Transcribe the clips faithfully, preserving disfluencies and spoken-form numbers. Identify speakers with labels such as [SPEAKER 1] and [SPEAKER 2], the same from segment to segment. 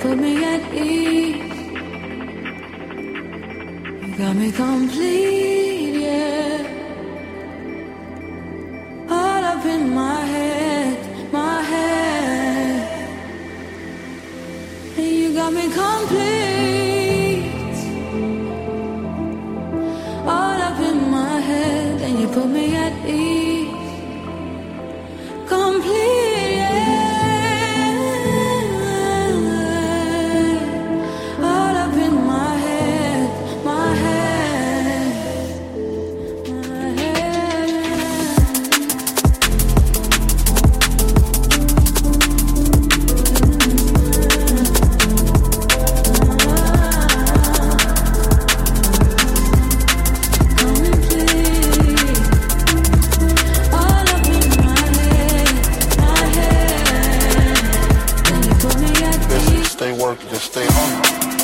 [SPEAKER 1] put me at ease. You got me complete, yeah. All up in my head, my head. And you got me complete. All up in my head, and you put me at ease. Complete, yeah.
[SPEAKER 2] Just stay hungry.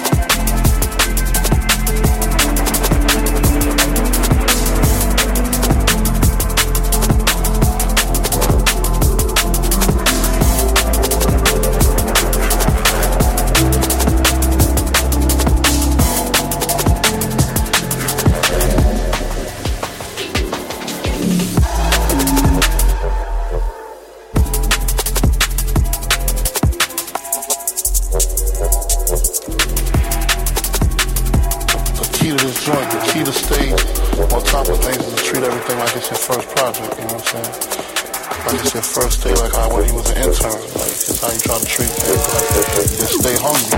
[SPEAKER 2] First project, you know what I'm saying? Like it's your first day, like how when you was an intern, like it's how you try to treat things, like just stay hungry.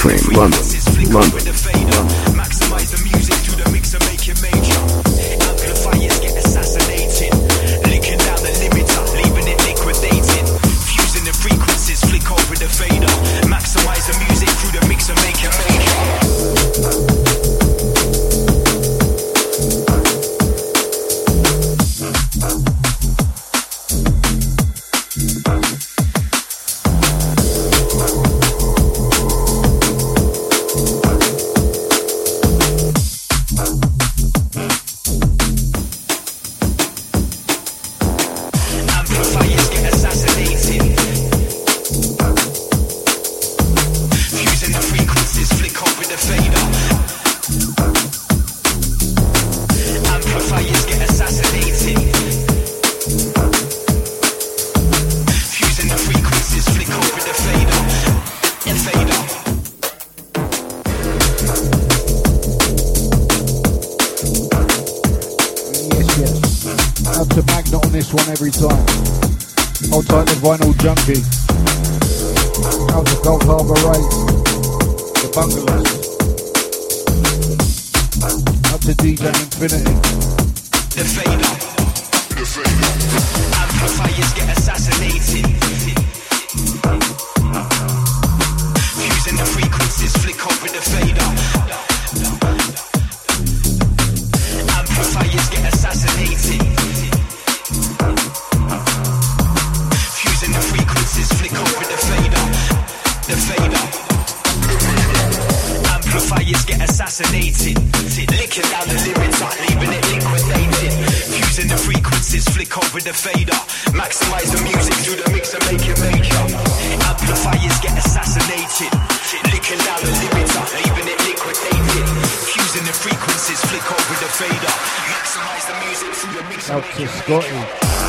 [SPEAKER 3] Cream, London, London, London.
[SPEAKER 4] Maximize the music through the mixer, make it major. Amplifiers get assassinated, licking down the limiter, leaving it liquidated. Fusing the frequencies, flick over the fader. Maximize the music through the mixer, make it major.
[SPEAKER 5] Every time. Hold tight the vinyl junkie. Out to Gold Harbour Raid. The Bungalows. Up to D J Infinity.
[SPEAKER 4] The fader. The fader. Amplifiers get assassinated. Fusing the frequencies, flick over the fader. Amplifiers get assassinated. Fusing the frequencies, flick over the fader. The fader. Amplifiers get assassinated. Licking down the limiter, leaving it liquidated. Fusing the frequencies, flick over the fader. Maximize the music through the mixer, make it major. Amplifiers get assassinated. Licking down the limiter, leaving it liquidated. Fusing the frequencies, flick over the fader. Maximize the music through the mixer,
[SPEAKER 5] out to Scotty.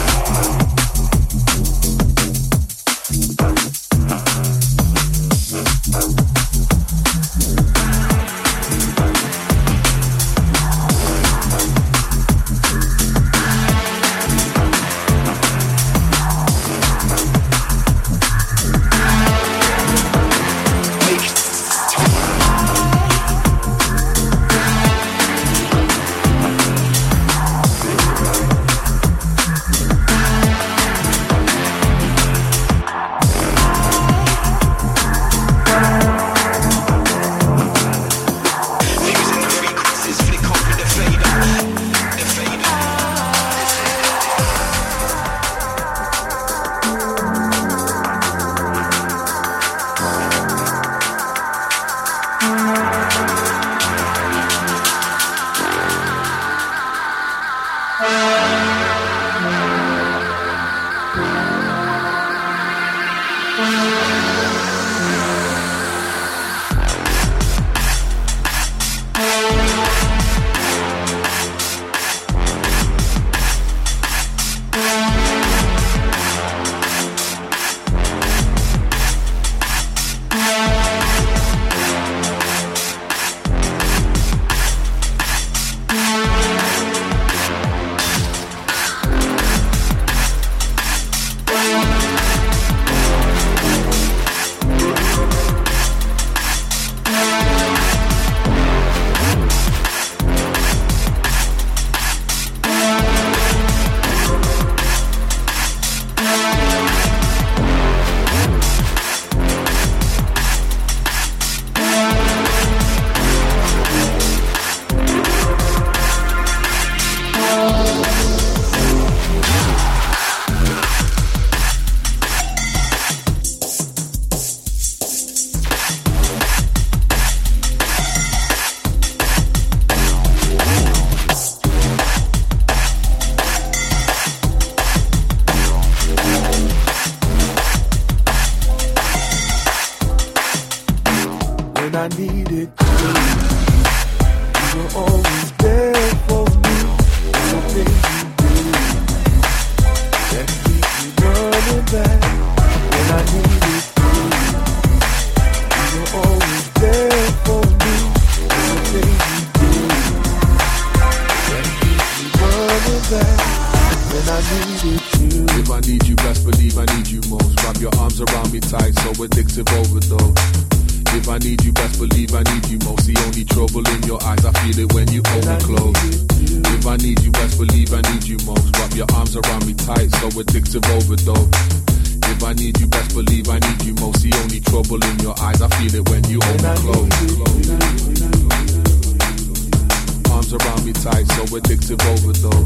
[SPEAKER 6] I needed you. You were always there for me. The things you do that keep me running back when I needed you. You were always there for me. The things you do that keep me running back when I needed you.
[SPEAKER 7] If I need you, best believe I need you most. Wrap your arms around me tight, so addictive overdose. If I need you, best believe I need you most. The only trouble in your eyes, I feel it when you hold me close. If I need you, best believe I need you most. Wrap your arms around me tight, so addictive overdose. If I need you, best believe I need you most. The only trouble in your eyes, I feel it when you hold me close. Arms around me tight, so addictive overdose.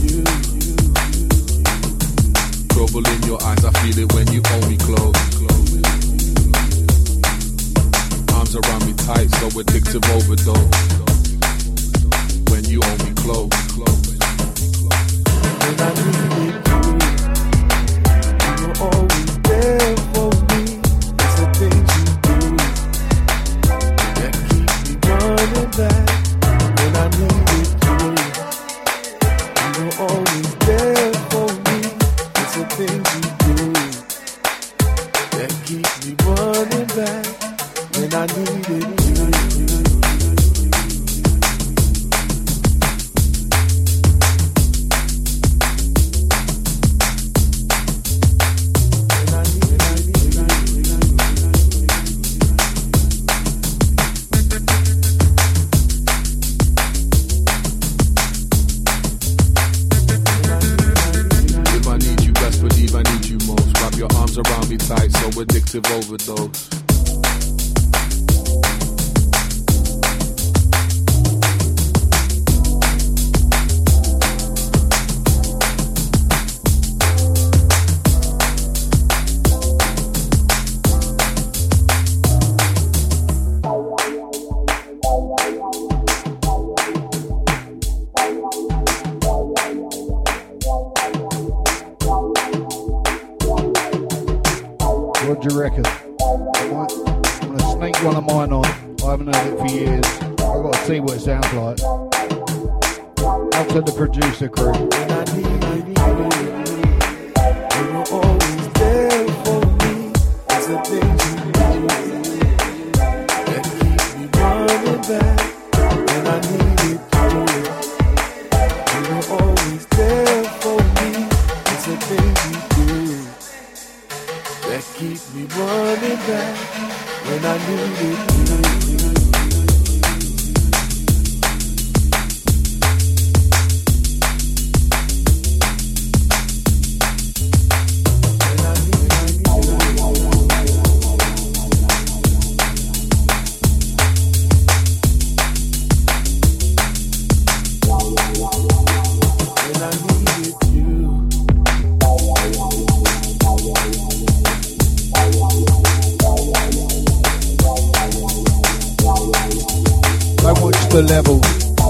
[SPEAKER 7] Trouble in your eyes, I feel it when you hold me close. Arms around me tight, so addictive overdose. When you hold me close.
[SPEAKER 6] When I needed you, you were always there for me. It's the things you do that keep me running back. When I needed you, you were always there for me. It's the things you do that keep me running back. When I needed you.
[SPEAKER 7] Around me tight, so addictive overdose.
[SPEAKER 5] What do you reckon? I might, I'm going to sneak one of mine on. I haven't heard it for years. I've got to see what it sounds like. Out to the producer crew.
[SPEAKER 6] When I needed you, you were always there for me. It's the things you do that keep me running back. When I needed you, you were always there for me. It's the things you do that keep me running back. When I needed you.
[SPEAKER 5] The level.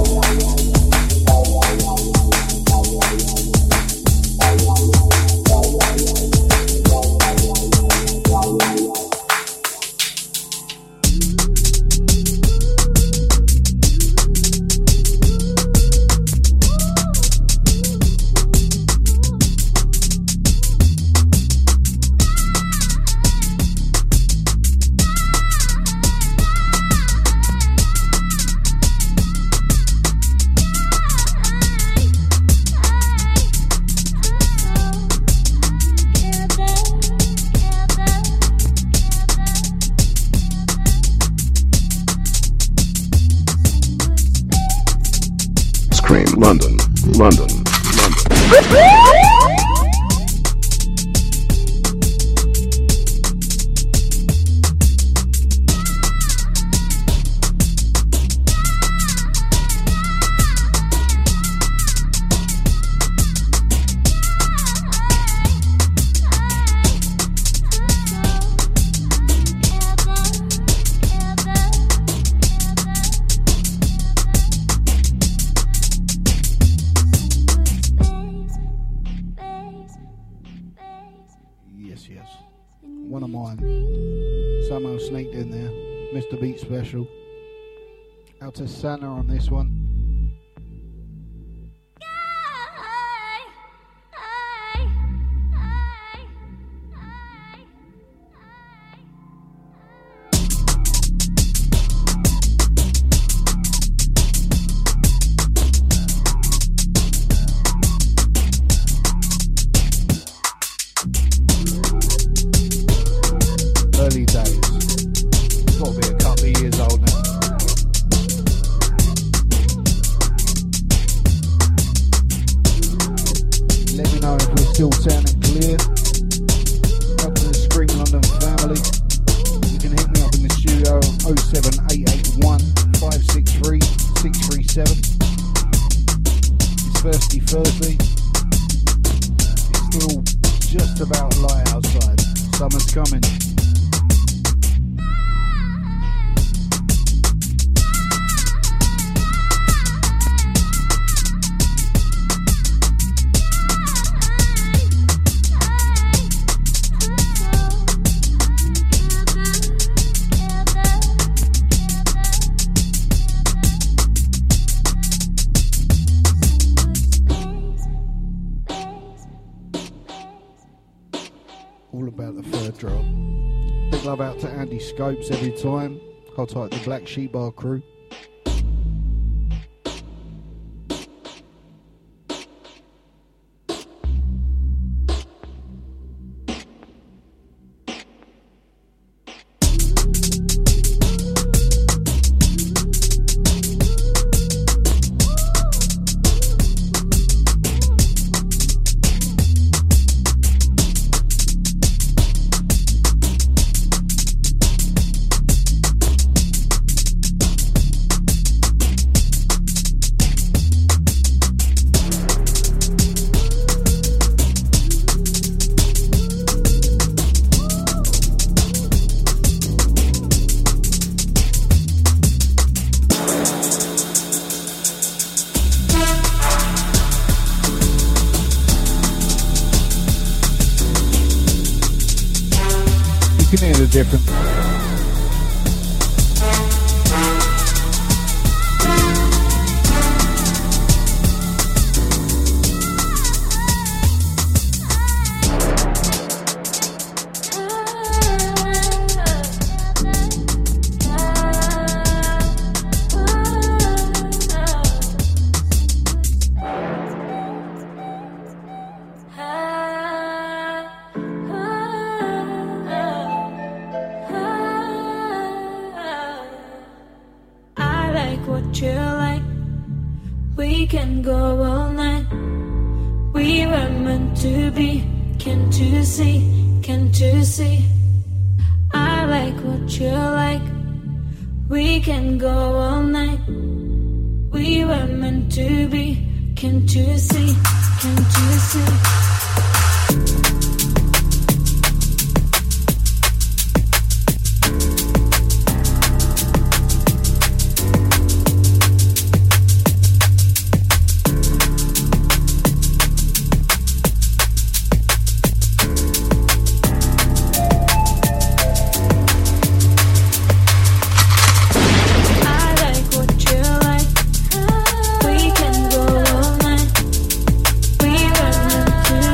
[SPEAKER 3] London, London, London.
[SPEAKER 5] Special. Out to Santa on this one. Early days. Got got to be a couple of years old now. Let me know if we're still sounding clear. Up to the Scream London family. You can hit me up in the studio oh seven eight eight one, five six three, six three seven. It's Thirsty Thursday. It's still just about light outside. Summer's coming. Love out to Andy Scopes every time. Hold tight the Black Sheep Bar crew. Different.
[SPEAKER 1] We can go all night. We were meant to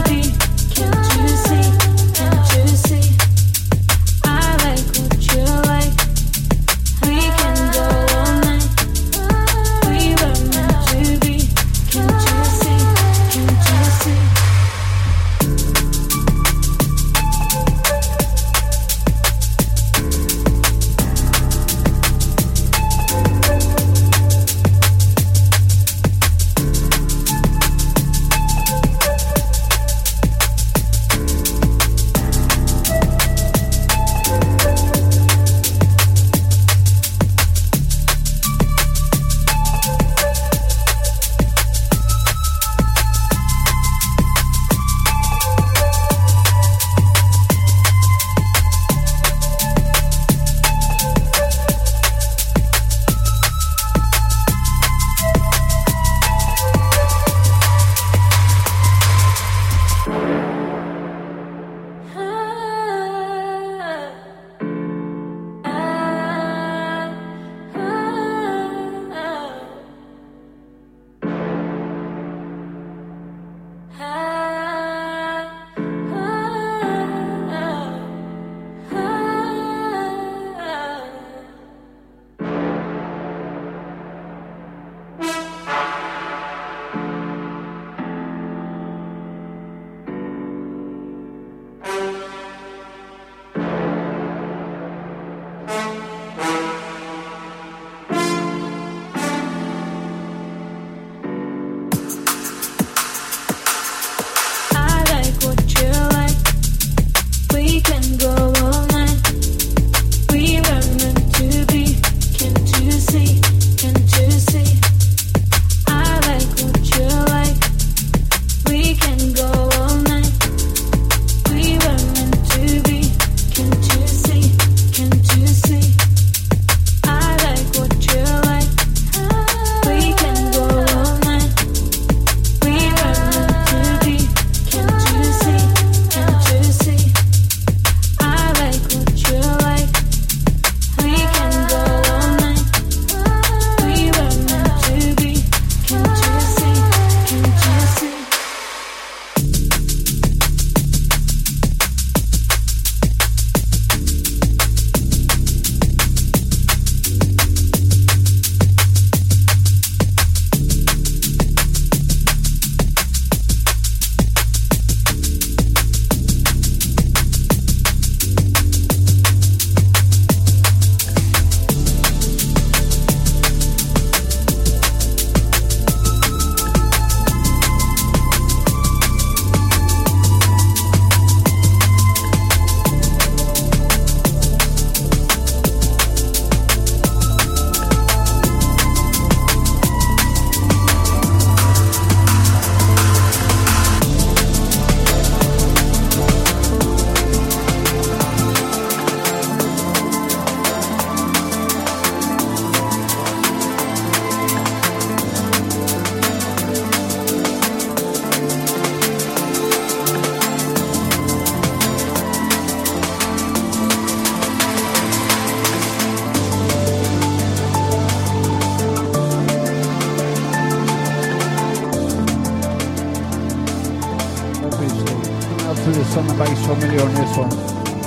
[SPEAKER 5] familiar on this one.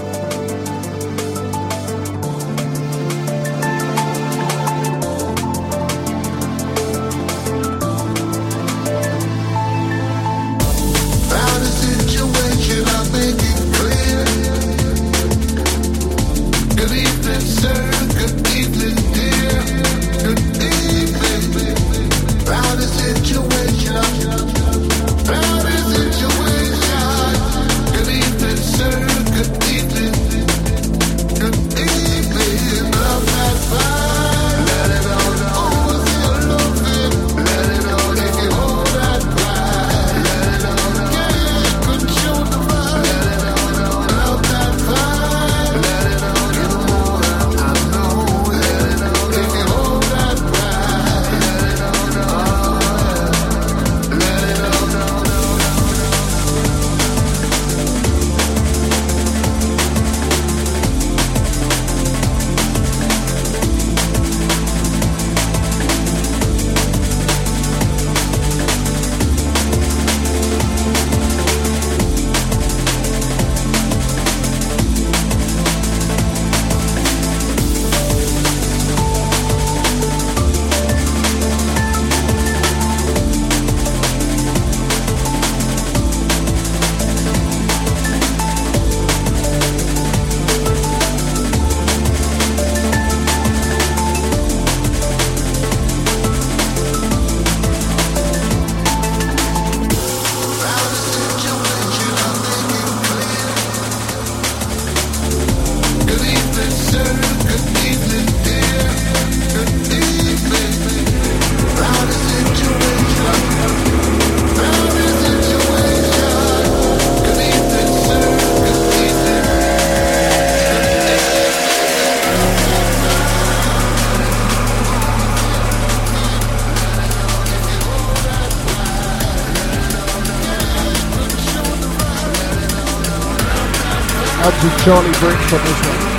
[SPEAKER 5] To Charlie Briggs on this one.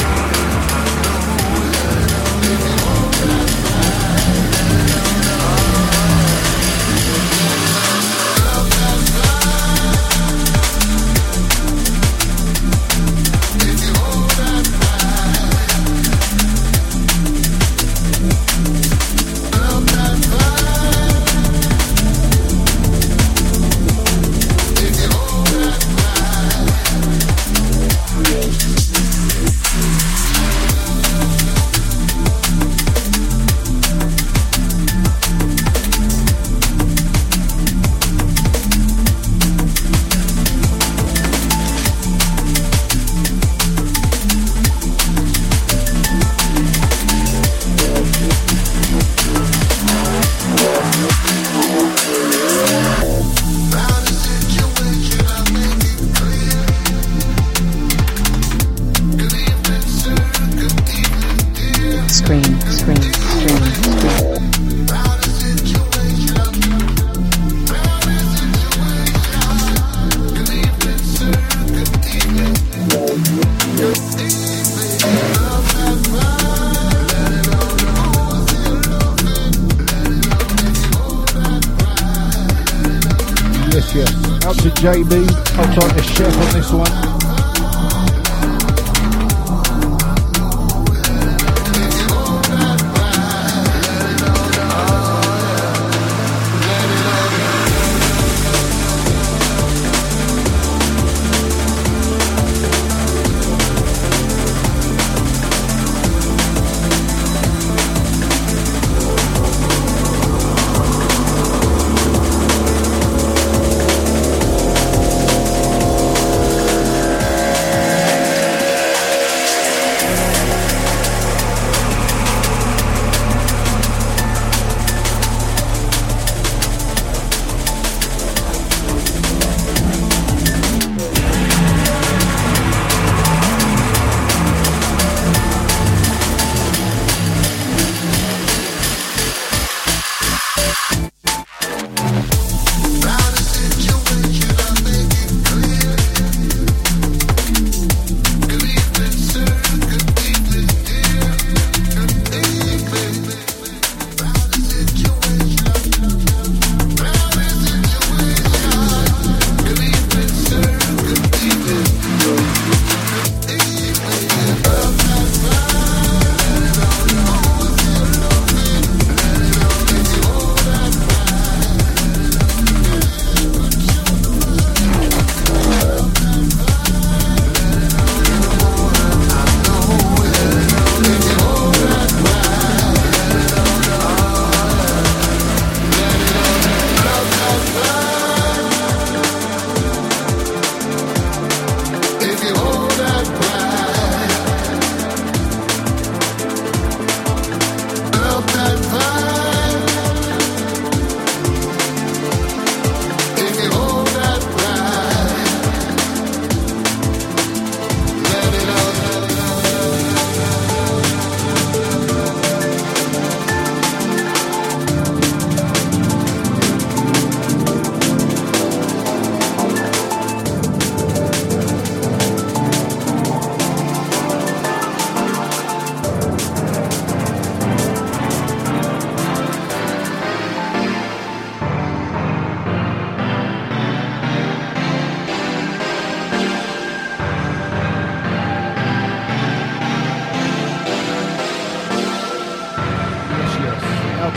[SPEAKER 5] J B, I'll try the chef on this one.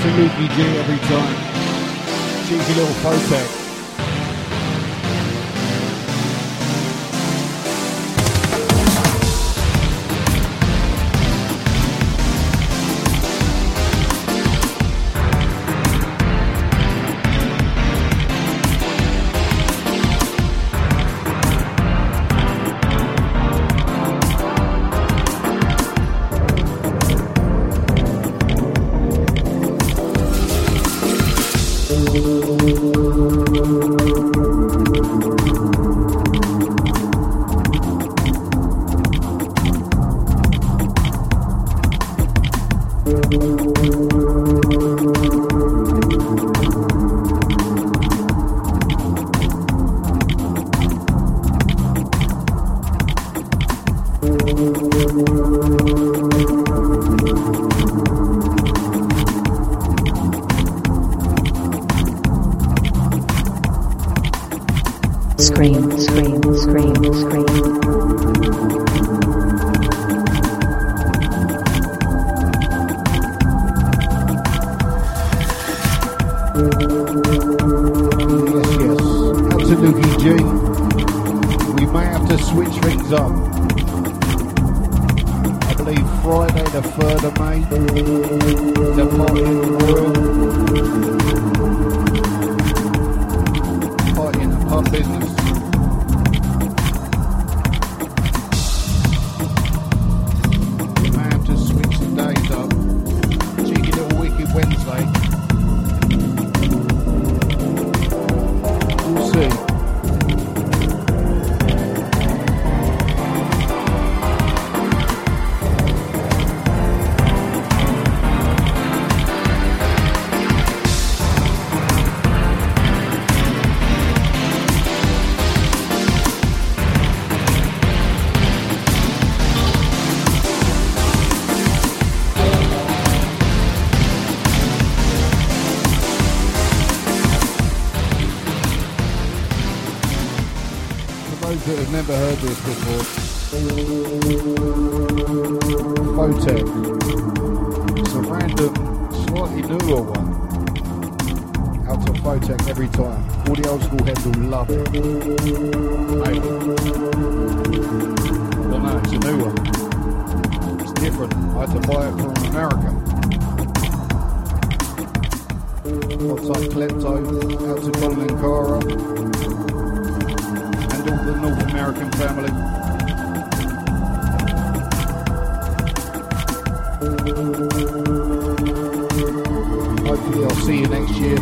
[SPEAKER 5] to Lukey G every time. Cheeky little Photech.
[SPEAKER 8] Scream, scream, scream, scream.
[SPEAKER 5] Yes, yes. Out to Lukey G. We may have to switch things up. I believe Friday the third of May, the party in the Royal. Party in the pub business. We may have to switch the days up. Cheeky little Wicked Wednesday. We'll see. That have never heard this before. Photech. It's a random, slightly newer one. Out to Photech every time. All the old school heads will love it. Hey. But no, it's a new one. It's different. I had to buy it from America. Outside Klepto. Out to Colin and Cara. The North American family. Hopefully I'll see you next year.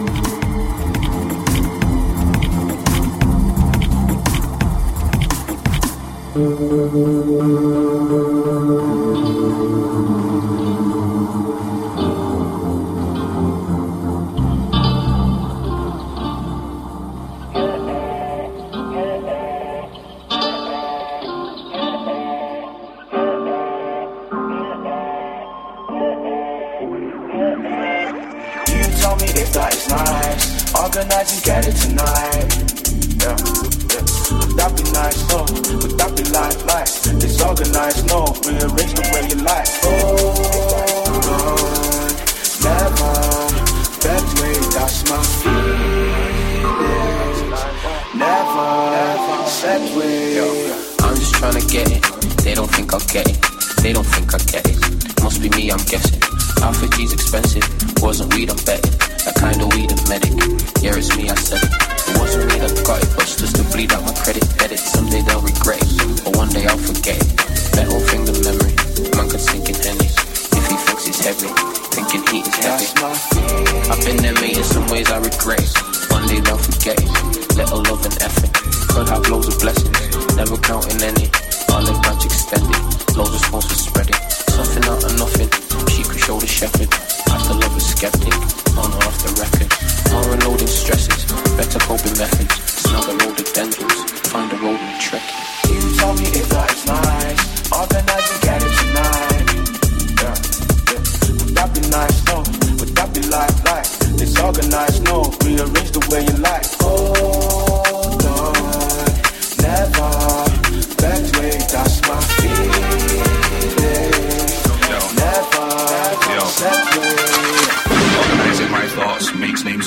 [SPEAKER 9] Organize and get it tonight. Yeah, yeah. Would that be nice? No. Would that be like, like? Disorganized? No. Rearrange the way you like. Oh, no. Never. That way, that's my feeling. Never. That way.
[SPEAKER 10] Yo, I'm just trying to get it. They don't think I'll get it. They don't think I get it. Must be me, I'm guessing. Alpha G's expensive. Wasn't weed, I'm betting. That kind of weed and medic. Yeah, it's me, I said it. It wasn't me that got it, but it's just to bleed out my credit. Get it, someday they'll regret it, but one day I'll forget it. Metal finger memory, man could sink in Henny. If he thinks he's heavy, thinking heat is heavy. I've been there, mate, in some ways I regret it. One day they'll forget it. Little love and effort. Could have loads of blessings, never counting any. All the branch extended, loads of sponsors spread it. Something out of nothing, she could show the shepherd. After love a skeptic, on or off the record. More unloading stresses, better coping methods. Snug a load of dendrils, find a road and trek.
[SPEAKER 9] You tell me if that is nice. Organize and get it tonight. Yeah, yeah. Would that be nice? No. Would that be like, like? Disorganized? No. Rearrange the way you like. Oh, no. Never. That way, that's my feeling. Never. That way.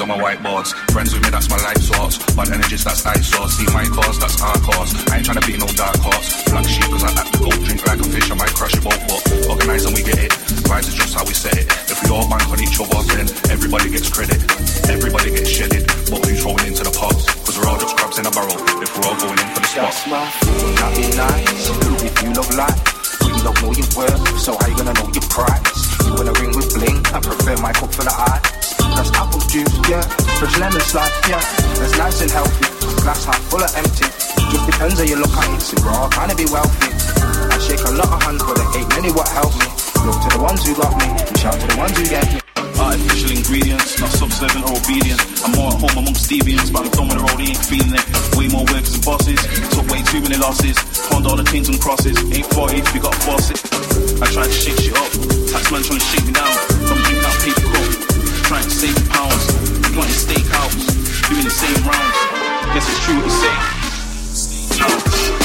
[SPEAKER 11] on my whiteboards. Friends with me, that's my life source. Bad energies, that's ice sauce. See my cause, that's our cause. I ain't tryna be no dark horse. Black sheep, cause I act the gold. Drink like a fish, I might crush your boat. But organize and we get it. Vibes is just how we set it. If we all bank on each other, then everybody gets credit. Everybody gets shedded. But who's rolling into the pots? Cause we're all just crabs in a barrel. If we're all going in for the spot.
[SPEAKER 9] That's my food, that be nice. If you love life, you don't know your worth. So how you gonna know your price? You wanna ring with bling, I prefer my cup full of ice. That's apple juice, yeah. Fresh lemon slice, yeah. That's nice and healthy. Glass half full of empty. Just depends how you look at it. So raw, kinda be wealthy. I shake a lot of hands, but there ain't many what help me. Look to the ones who got me, and shout to the ones who get me.
[SPEAKER 12] Artificial ingredients, not subservient or obedient. I'm more at home amongst deviants, but I'm done with the road, ain't feeling it. Way more workers and bosses, took way too many losses. Found all the chains and crosses, ain't forty if you got a faucet. I tried to shake shit up, taxman trying to shake me down. From drink out paper cup, trying to save pounds. Planting steakhouse, doing the same rounds. Guess it's true what you say. No.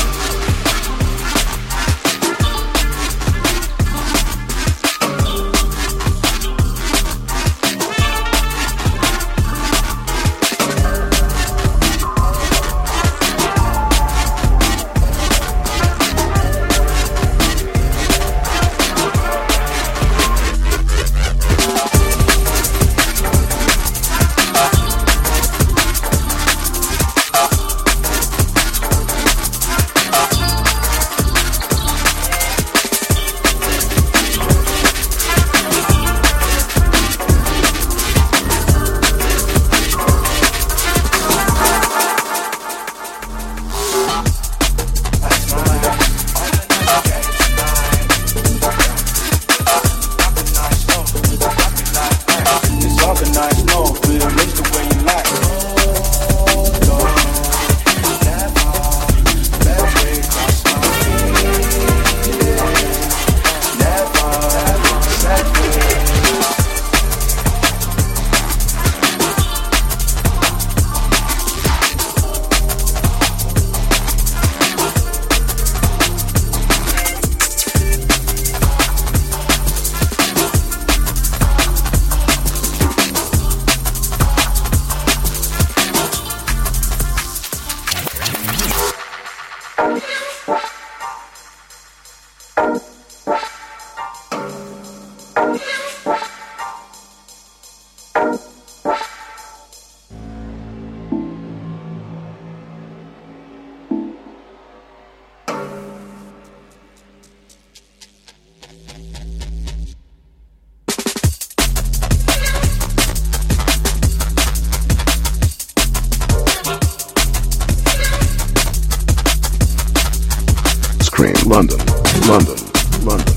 [SPEAKER 3] London, London, London.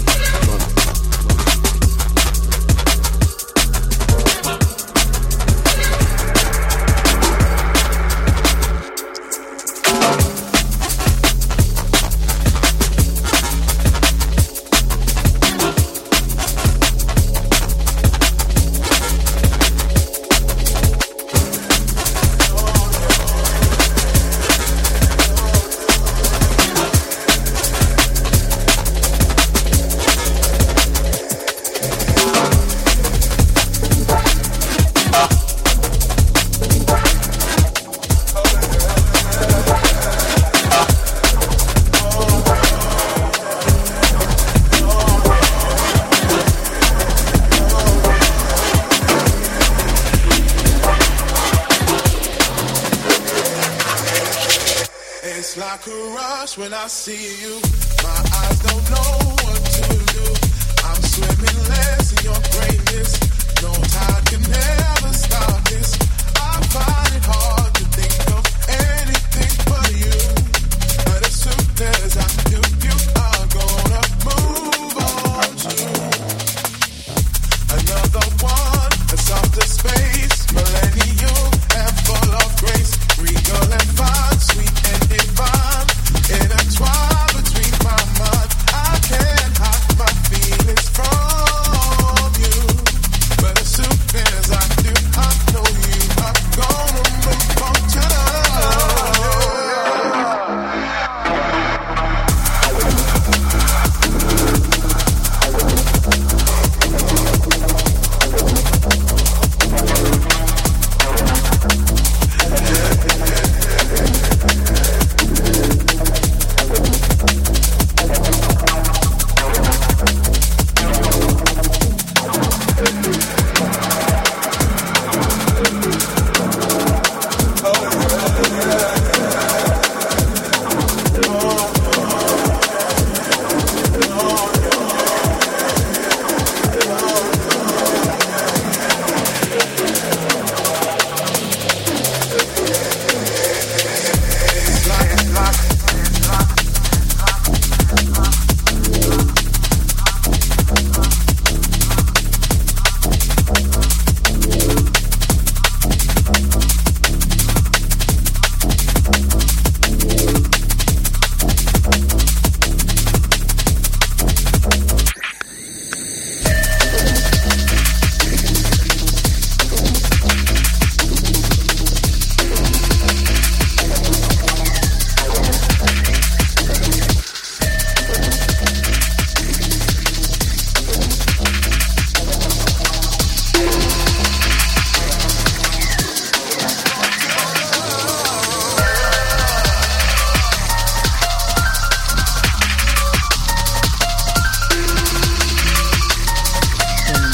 [SPEAKER 13] When I see you, my eyes don't know what to do. I'm swimming less in your greatness. No tide can ever stop this. I find it hard to think of anything but you. But as soon as I do, you are gonna move on to another one, a softer space, millennial and full of grace, regal and fine, sweet and divine. Intertwined between my mind, I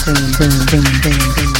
[SPEAKER 8] scream, scream, scream, scream, scream.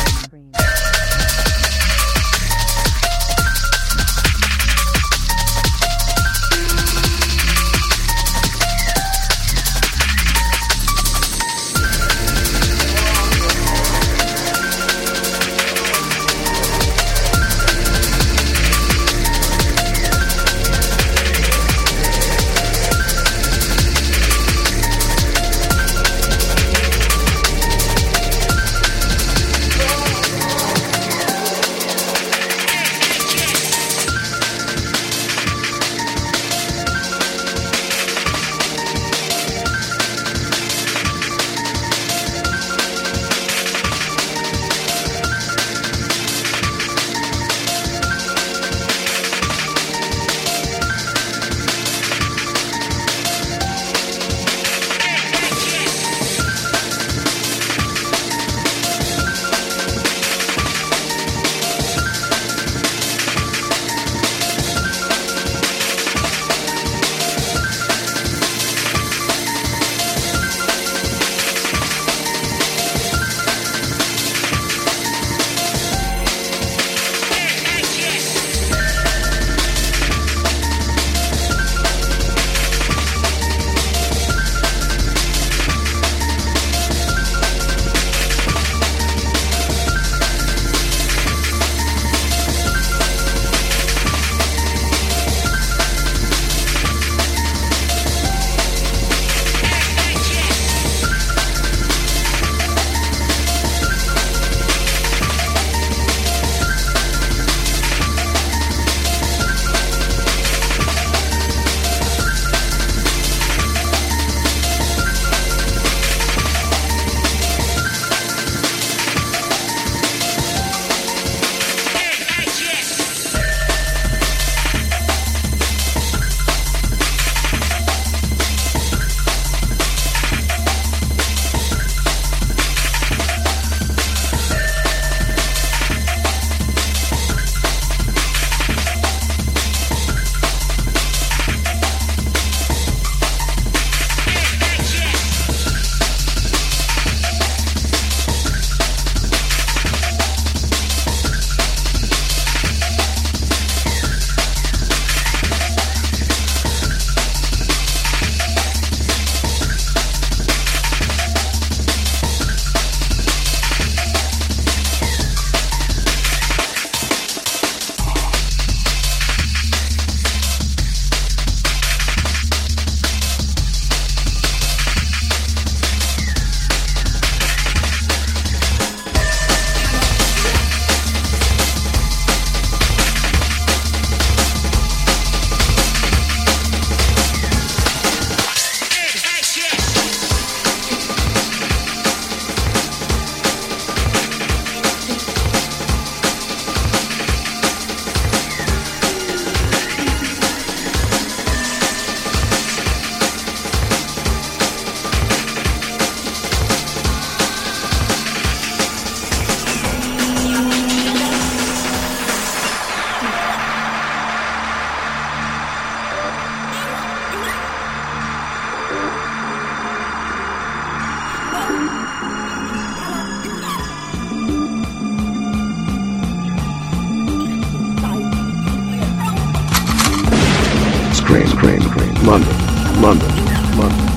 [SPEAKER 3] Scream, scream, scream. London, London, London.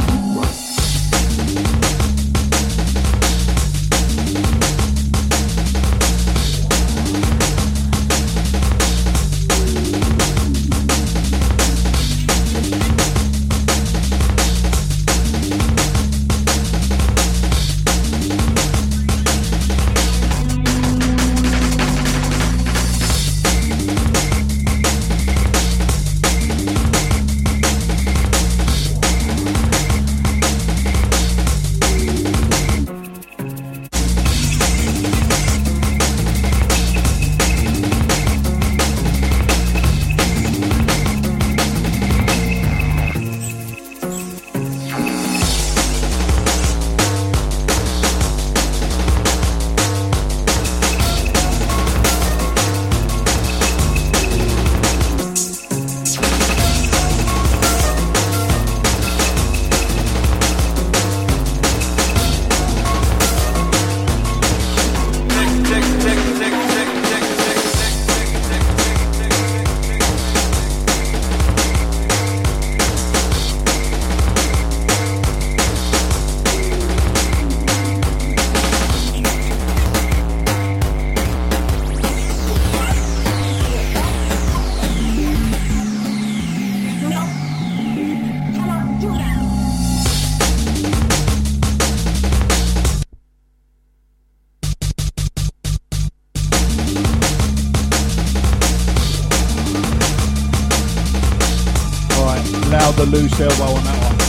[SPEAKER 5] Another loose elbow on that one.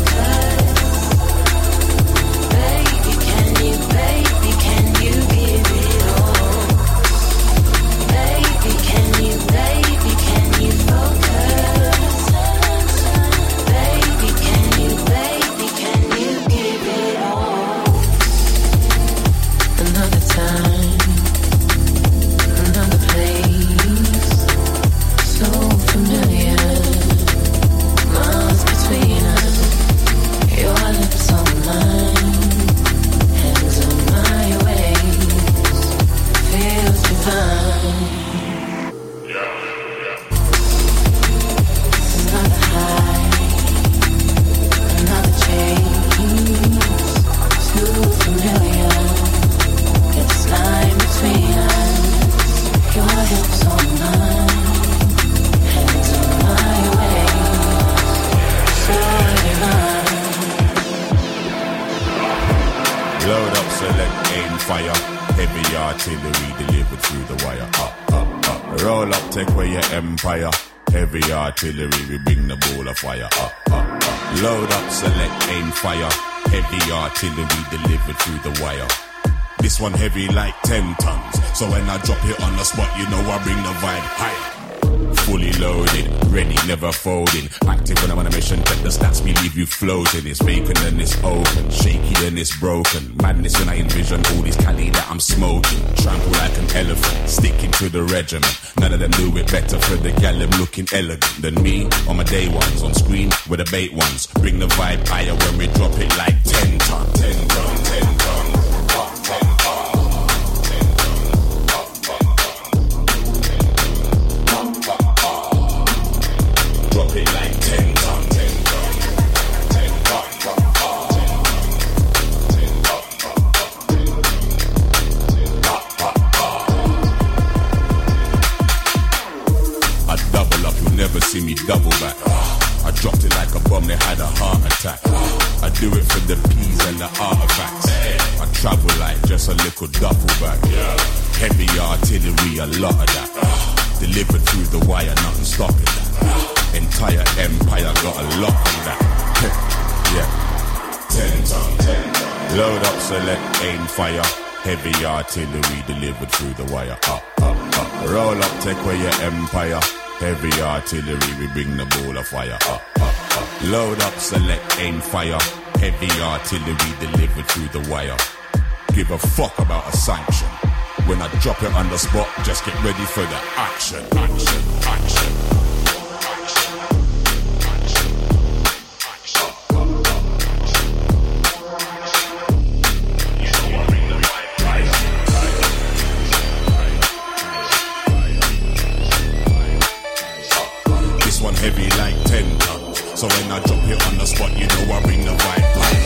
[SPEAKER 1] Baby, can you, baby, can you give
[SPEAKER 14] Load up, select, aim, fire. Heavy artillery delivered through the wire. Up, up, up. Roll up, take away your empire. Heavy artillery, we bring the ball of fire. Up, up, up. Load up, select, aim, fire. Heavy artillery delivered through the wire. This one heavy like ten tons. So when I drop it on the spot, you know I bring the vibe higher. Fully loaded, ready, never folding. Active when I'm on a mission, check the stats, me leave you floating. It's vacant and it's open, shaky and it's broken. Madness when I envision all this Cali that I'm smoking. Trample like an elephant, sticking to the regiment. None of them do it better for the gal, them looking elegant than me. On my day ones, on screen with the bait ones. Bring the vibe higher when we drop it like ten ton, ten ton, ten ton. Drop it like ten ton, ten ton, ten ton, I double up, you'll never see me double back. I dropped it like a bomb, they had a heart attack. I do it for the peas and the artifacts. I travel like just a little duffel bag. Heavy artillery, a lot of that. Delivered through the wire, nothing stopping that. Entire empire got a lock on that. Yeah. Ten ton, ten ton. Load up, select, aim, fire. Heavy artillery delivered through the wire. Up, up, up. Roll up, take away your empire. Heavy artillery, we bring the ball of fire. Up, up, up. Load up, select, aim, fire. Heavy artillery delivered through the wire. Give a fuck about a sanction. When I drop it on the spot, just get ready for the action, action, action. One heavy like ten tons. So when I drop it on the spot, you know I bring the vibe high.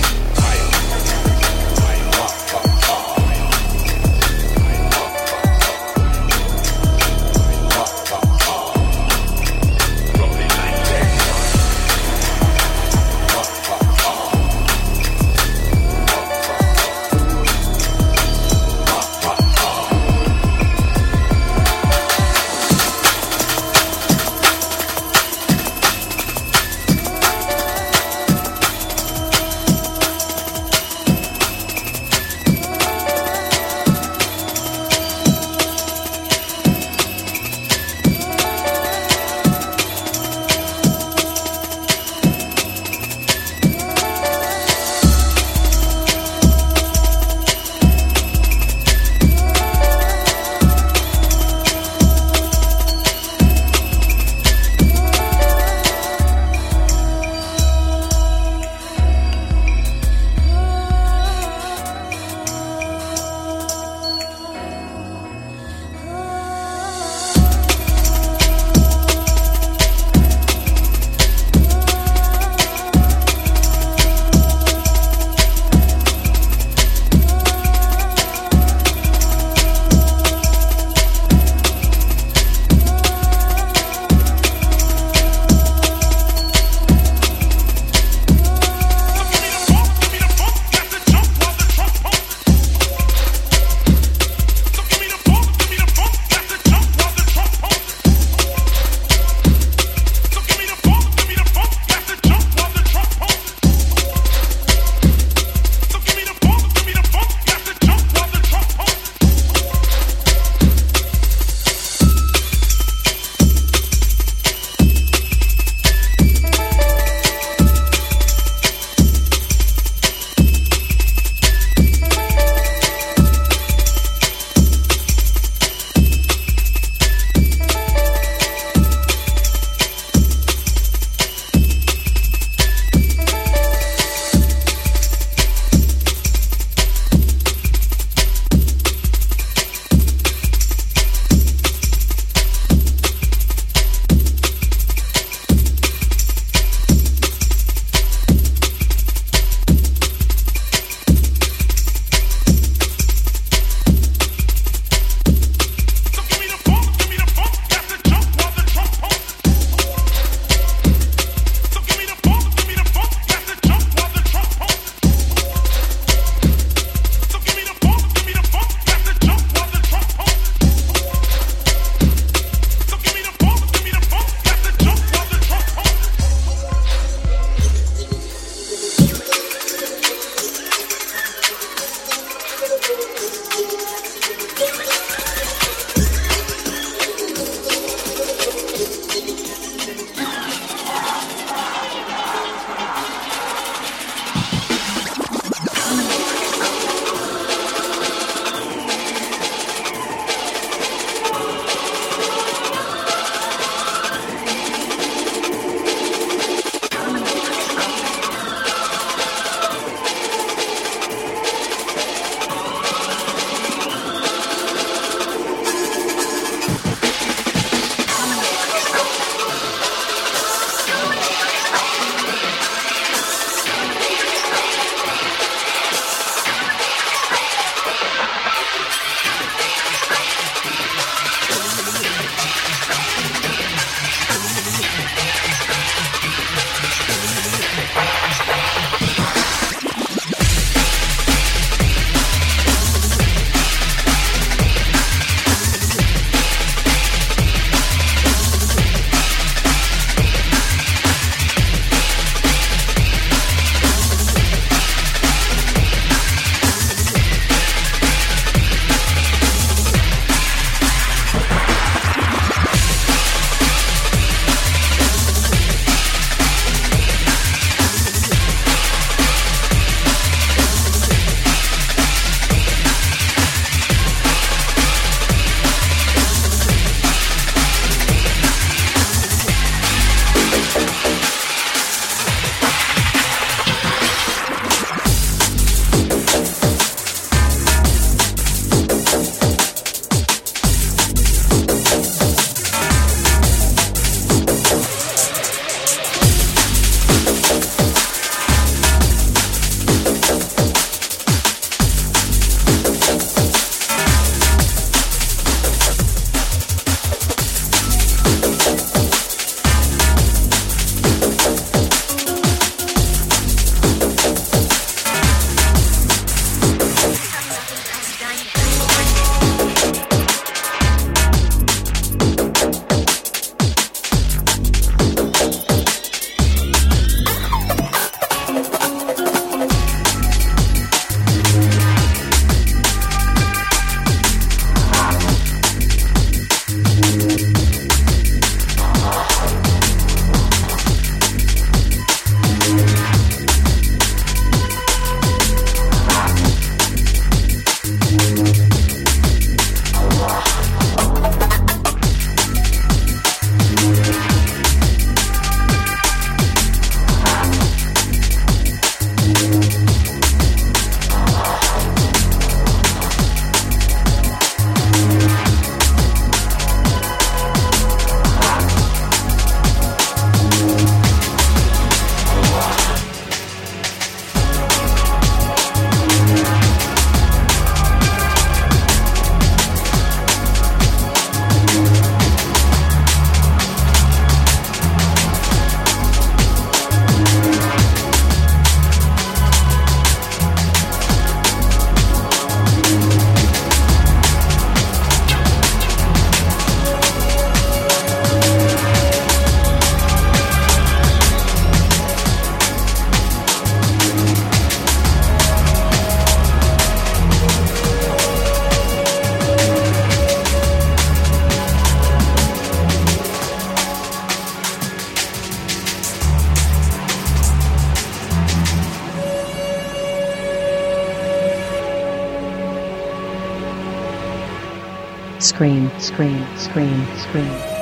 [SPEAKER 8] Scream, scream, scream, scream.